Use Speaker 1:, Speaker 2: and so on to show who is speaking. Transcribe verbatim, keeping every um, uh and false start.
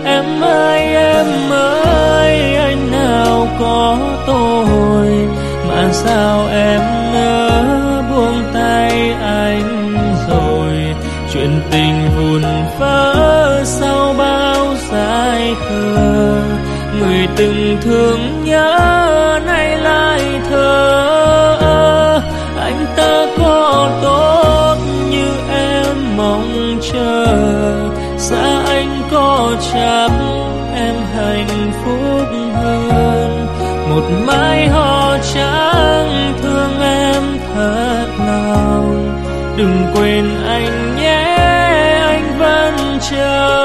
Speaker 1: Em ơi em ơi, anh nào có tôi mà sao em nỡ buông tay anh rồi. Chuyện tình vụn vỡ sau bao dài khờ, người từng thương nhớ nay lại thờ ơ. Anh ta có tốt như em mong chờ, xa anh có chắc em hạnh phúc hơn. Một mái hoa trắng thương em thật lòng, đừng quên anh nhé, anh vẫn chờ.